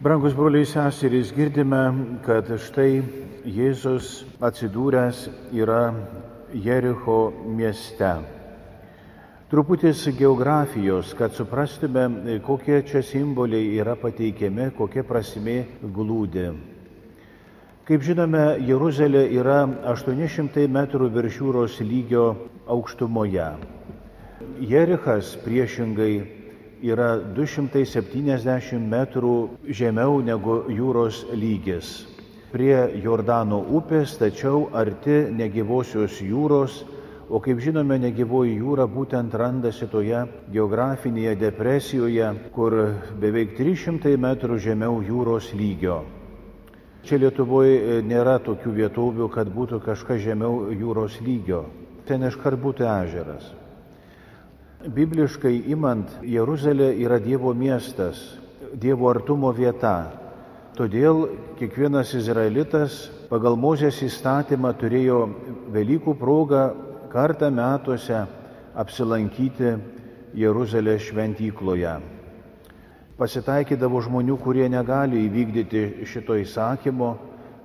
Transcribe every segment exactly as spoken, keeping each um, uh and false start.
Brangus broliai seserys, girdime, kad štai Jėzus atsidūręs yra Jericho mieste. Truputis geografijos, kad suprastume, kokie čia simboliai yra pateikiami, kokia prasmė glūdi. Kaip žinome, Jeruzalė yra aštuoni šimtai metrų virš jūros lygio aukštumoje. Jerichas priešingai yra du šimtai septyniasdešimt metrų žemiau negu jūros lygis. Prie Jordano upės, tačiau arti negyvosios jūros, o kaip žinome, negyvoji jūra būtent randasi toje geografinėje depresijoje, kur beveik trys šimtai metrų žemiau jūros lygio. Čia Lietuvoje nėra tokių vietovių, kad būtų kažkas žemiau jūros lygio. Ten iškart būtų ežeras. Bibliškai imant, Jeruzalė yra Dievo miestas, Dievo artumo vieta. Todėl kiekvienas izraelitas pagal Mozės įstatymą turėjo Velykų progą kartą metuose apsilankyti Jeruzalės šventykloje. Pasitaikydavo žmonių, kurie negali įvykdyti šito įsakymo.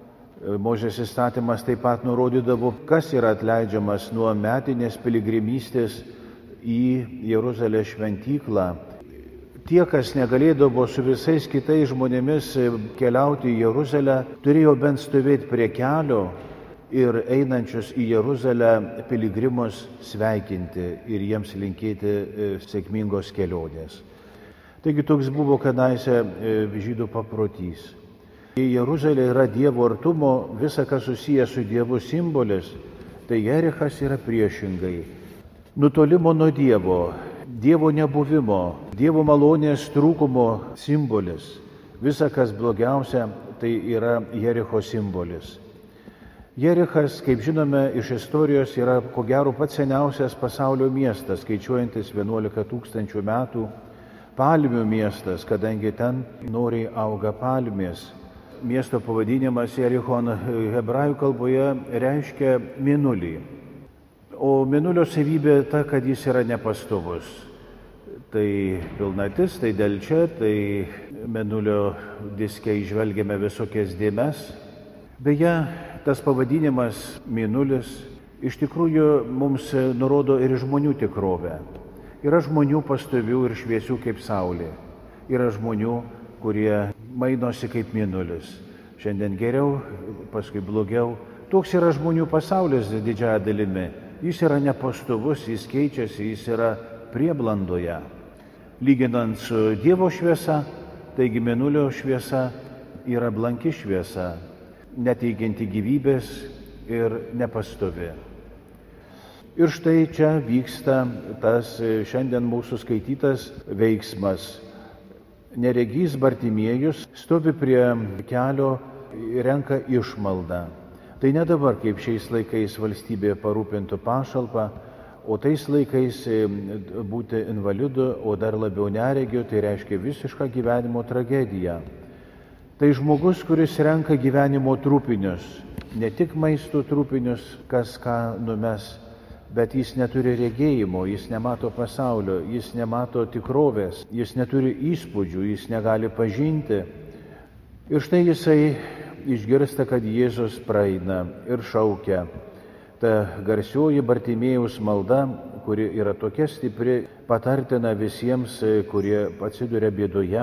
Mozės įstatymas taip pat nurodydavo, kas yra atleidžiamas nuo metinės piligrimystės į Jeruzalės šventyklą. Tie, kas negalėdavo su visais kitais žmonėmis keliauti į Jeruzalę, turėjo bent stovėti prie kelio ir einančius į Jeruzalę piligrimus sveikinti ir jiems linkėti sėkmingos kelionės. Taigi toks buvo kadaise žydų paprotys. Jeruzalė yra Dievo artumo, visa, kas susijęs su Dievu simbolis, tai Jerichas yra priešingai. Nutolimo nuo Dievo, Dievo nebuvimo, Dievo malonės trūkumo simbolis. Visa, kas blogiausia, tai yra Jericho simbolis. Jerichas, kaip žinome, iš istorijos yra ko gero pats seniausias pasaulio miestas, skaičiuojantis vienuolika tūkstančių metų, palmių miestas, kadangi ten noriai auga palmės. Miesto pavadinimas Jerichon hebrajų kalboje reiškia mėnulį. O mėnulio savybė ta, kad jis yra nepastovus. Tai pilnatis, tai delčia, tai mėnulio diske įžvelgiame visokias dėmes. Beje, tas pavadinimas mėnulis iš tikrųjų mums nurodo ir žmonių tikrovę. Yra žmonių pastovių ir šviesių kaip saulė. Yra žmonių, kurie mainosi kaip mėnulis. Šiandien geriau, paskui blogiau. Toks yra žmonių pasaulis didžiąja dalimi. Jis yra nepastovus, jis keičiasi, jis yra prieblandoje. Lyginant su Dievo šviesa, taigi mėnulio šviesa yra blanki šviesa, neteikianti gyvybės ir nepastovi. Ir štai čia vyksta tas šiandien mūsų skaitytas veiksmas. Neregys Bartimiejus stovi prie kelio ir renka išmaldą. Tai ne dabar, kaip šiais laikais valstybė parūpintų pašalpą, o tais laikais būti invalidu, o dar labiau neregiu, tai reiškia visišką gyvenimo tragediją. Tai žmogus, kuris renka gyvenimo trupinius, ne tik maisto trupinius, kas ką numes, bet jis neturi regėjimo, jis nemato pasaulio, jis nemato tikrovės, jis neturi įspūdžių, jis negali pažinti. Ir štai jisai išgirsta, kad Jėzus praeina ir šaukia. Ta garsioji Bartimėjaus malda, kuri yra tokia stipri, patartina visiems, kurie atsiduria bėdoje.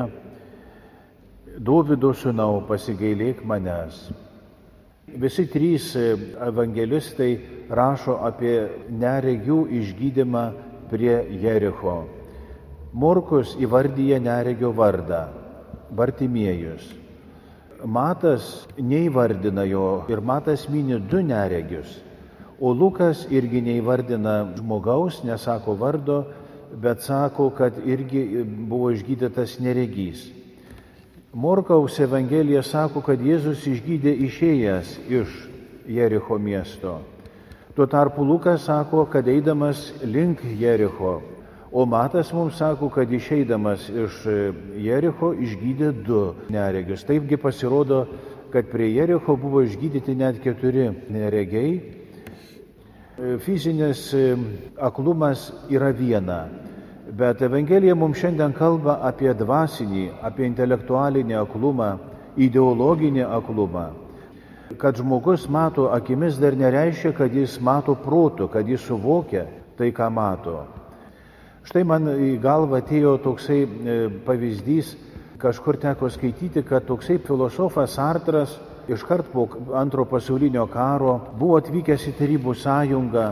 Dovydo sūnau, pasigailėk manęs. Visi trys evangelistai rašo apie neregių išgydymą prie Jericho. Morkus įvardyja neregio vardą – Bartimėjus. Matas neįvardina jo ir Matas mini du neregius, o Lukas irgi neįvardina žmogaus, nesako vardo, bet sako, kad irgi buvo išgydytas neregys. Morkaus Evangelija sako, kad Jėzus išgydė išėjęs iš Jericho miesto. Tuo tarpu Lukas sako, kad eidamas link Jericho, o Matas mums sako, kad išeidamas iš Jericho išgydė du neregius. Taipgi pasirodo, kad prie Jericho buvo išgydyti net keturi neregiai. Fizinis aklumas yra viena, Bet Evangelija mums šiandien kalba apie dvasinį, apie intelektualinį aklumą, ideologinį aklumą. Kad žmogus mato akimis dar nereiškia, kad jis mato protu, kad jis suvokia tai, ką mato. Štai man į galvą atėjo toksai pavyzdys, kažkur teko skaityti, kad toksai filosofas Sartras iškart po antro pasaulinio karo buvo atvykęs į Tarybų sąjungą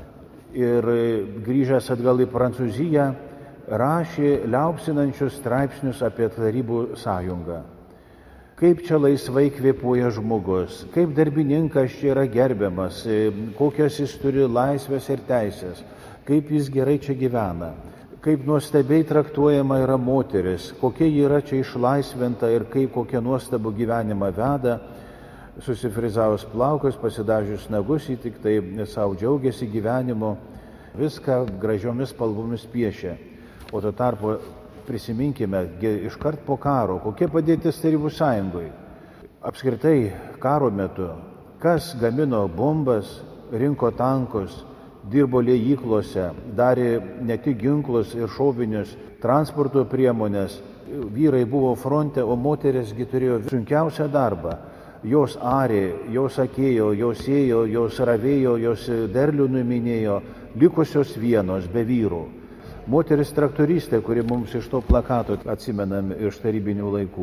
ir grįžęs atgal į Prancūziją rašė liaupsinančius straipsnius apie Tarybų sąjungą. Kaip čia laisvai kvėpuoja žmogus, kaip darbininkas čia yra gerbiamas, kokias jis turi laisvės ir teisės, kaip jis gerai čia gyvena, kaip nuostabiai traktuojama yra moteris, kokia ji yra čia išlaisvinta ir kaip kokią nuostabų gyvenimą veda, susifrizavus plaukus, pasidažius nagus, jį tik tai savo džiaugiasi gyvenimu, viską gražiomis spalvomis piešia. O tuo tarpu prisiminkime, iškart po karo, kokia padėtis Tarybų sąjungoje. Apskritai karo metu, kas gamino bombas, rinko tankus, dirbo liejyklose, darė ne tik ginklus ir šovinius, transporto priemonės, vyrai buvo fronte, o moterisgi turėjo sunkiausią darbą. Jos arė, jos akėjo, jos ėjo, jos ravėjo, jos derlių nuiminėjo, likusios vienos be vyrų. Moteris traktoristė, kuri mums iš to plakato atsimenam iš tarybinių laikų.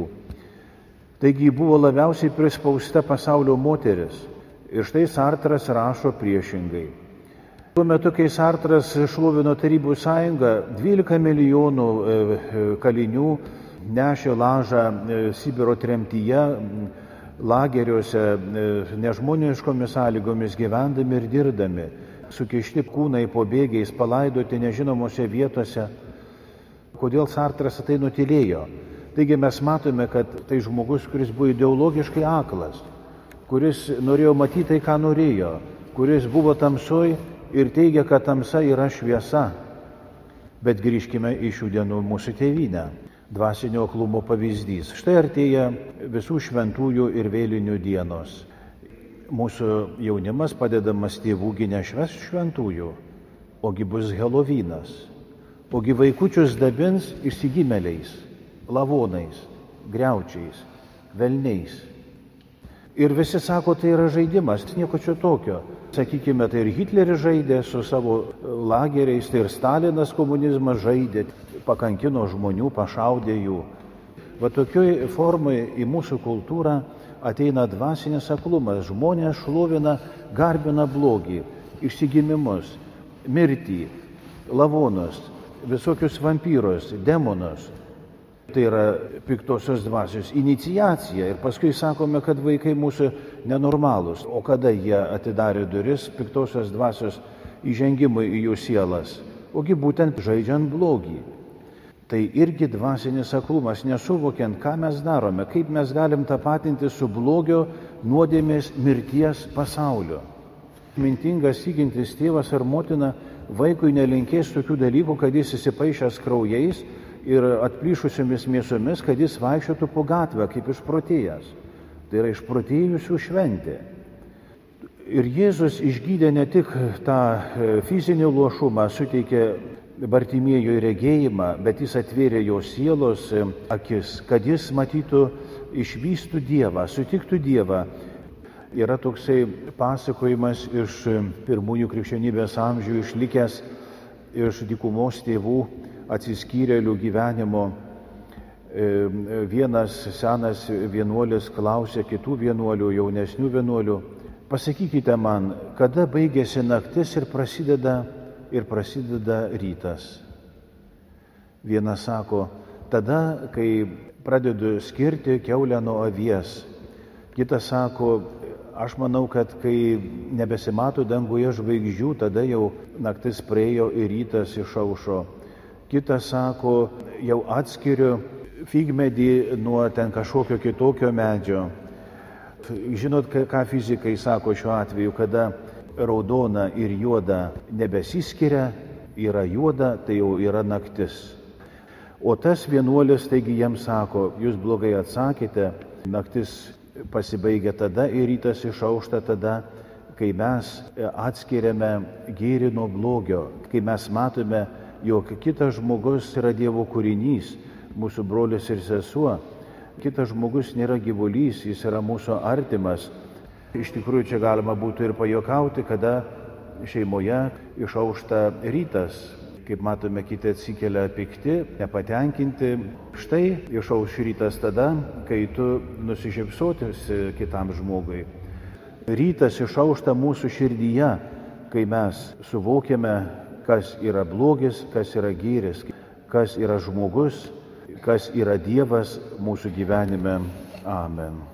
Taigi buvo labiausiai prispausta pasaulio moteris. Ir štai Sartras rašo priešingai. Tuo metu, kai Sartras šlovino Tarybų sąjungą, dvylika milijonų kalinių nešė lažą Sibiro tremtyje, lageriuose, nežmoniškomis sąlygomis gyvendami ir dirbdami. Sukišti kūnai po bėgiais, palaidoti nežinomose vietose. Kodėl Sartras tai nutylėjo? Taigi mes matome, kad tai žmogus, kuris buvo ideologiškai aklas, kuris norėjo matyti tai, ką norėjo, kuris buvo tamsoj ir teigia, kad tamsa yra šviesa. Bet grįžkime į šių dienų mūsų tėvynę. Dvasinio aklumo pavyzdys. Štai artėja visų šventųjų ir vėlinių dienos. Mūsų jaunimas padedamas tėvųgi nešves šventųjų, ogi bus Helovynas, ogi vaikučius dabins išsigimėliais, lavonais, griaučiais, velniais. Ir visi sako, tai yra žaidimas, nieko čia tokio. Sakykime, tai ir Hitleris žaidė su savo lageriais, tai ir Stalinas komunizmas žaidė, pakankino žmonių, pašaudė jų. Va tokioj formai į mūsų kultūrą ateina dvasinis aklumas. Žmonės šlovina, garbina blogį, išsigimimus, mirtį, lavonus, visokius vampyrus, demonus. Tai yra piktosios dvasios iniciacija. Ir paskui sakome, kad vaikai mūsų nenormalūs. O kada jie atidarė duris piktosios dvasios įžengimui į jų sielas? Ogi būtent žaidžiant blogį. Tai irgi dvasinis aklumas, nesuvokiant, ką mes darome, kaip mes galim tapatinti su blogio, nuodėmės, mirties pasauliu. Mintingas tikintis tėvas ar motina vaikui nelinkės tokių dalykų, kad jis įsipaišęs kraujais ir atplyšusiomis mėsomis, kad jis vaikščiotų po gatvę kaip išprotėjęs. Tai yra išprotėjusių šventė. Ir Jėzus išgydė ne tik tą fizinį luošumą, suteikė Bartimiejui regėjimą, bet jis atvėrė jo sielos akis, kad jis matytų, išvystų Dievą, sutiktų Dievą. Yra toksai pasakojimas iš pirmųjų krikščionybės amžių išlikęs iš dykumos tėvų atsiskyrėlių gyvenimo. Vienas senas vienuolis klausė kitų vienuolių, jaunesnių vienuolių, pasakykite man, kada baigėsi naktis ir prasideda ir prasideda rytas. Vienas sako, tada, kai pradedu skirti kiaulę nuo avies. Kitas sako, aš manau, kad kai nebesimato danguje žvaigždžių, tada jau naktis praėjo ir rytas išaušo. Kitas sako, jau atskiriu figmedį nuo ten kažkokio kitokio medžio. Žinot, ką fizikai sako šiuo atveju, kada raudona ir juoda nebesiskiria, yra juoda, tai jau yra naktis. O tas vienuolis, taigi jiems sako, jūs blogai atsakėte, naktis pasibaigia tada ir rytas išaušta tada, kai mes atskiriame gėrį nuo blogio, kai mes matome jog kitas žmogus yra Dievo kūrinys, mūsų brolis ir sesuo. Kitas žmogus nėra gyvulys, jis yra mūsų artimas. Iš tikrųjų, čia galima būtų ir pajokauti, kada šeimoje išaušta rytas. Kaip matome, kiti atsikelia pikti, nepatenkinti. Štai išauš rytas tada, kai tu nusišypsosi kitam žmogui. Rytas išaušta mūsų širdyje, kai mes suvokiame, kas yra blogis, kas yra gėris, kas yra žmogus, kas yra Dievas mūsų gyvenime. Amen.